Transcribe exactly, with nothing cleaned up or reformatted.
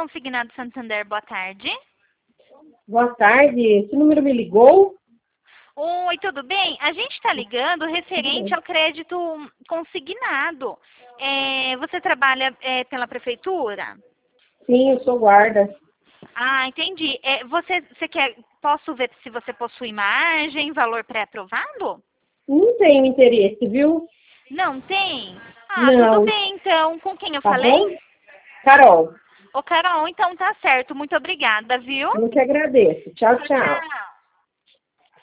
Consignado Santander, boa tarde. Boa tarde, esse número me ligou? Oi, tudo bem? A gente está ligando referente ao crédito consignado. É, você trabalha é, pela prefeitura? Sim, eu sou guarda. Ah, entendi. É, você, você quer, posso ver se você possui margem, valor pré-aprovado? Não tenho interesse, viu? Não tem? Ah, tudo Não. bem, então. Com quem eu Tá falei? bom? Carol, Ô, Carol, então tá certo. Muito obrigada, viu? eu que agradeço. Tchau, Tchau, tchau. tchau.